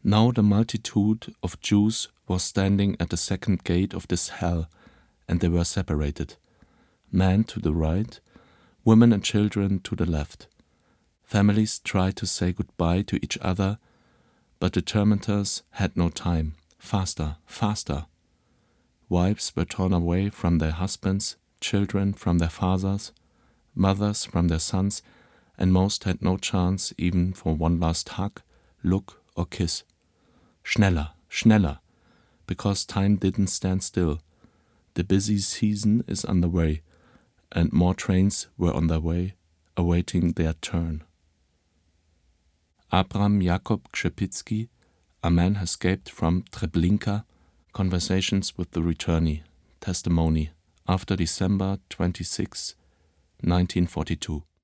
Now the multitude of Jews was standing at the second gate of this hell, and they were separated, men to the right, women and children to the left. Families tried to say goodbye to each other, but the tormentors had no time. Faster, faster. Wives were torn away from their husbands, children from their fathers, mothers from their sons, and most had no chance even for one last hug, look or kiss. Schneller, schneller, because time didn't stand still. The busy season is underway, and more trains were on their way, awaiting their turn. Abram Jakob Krzepicki, a man escaped from Treblinka, Conversations with the Returnee, Testimony, after December 26, 1942.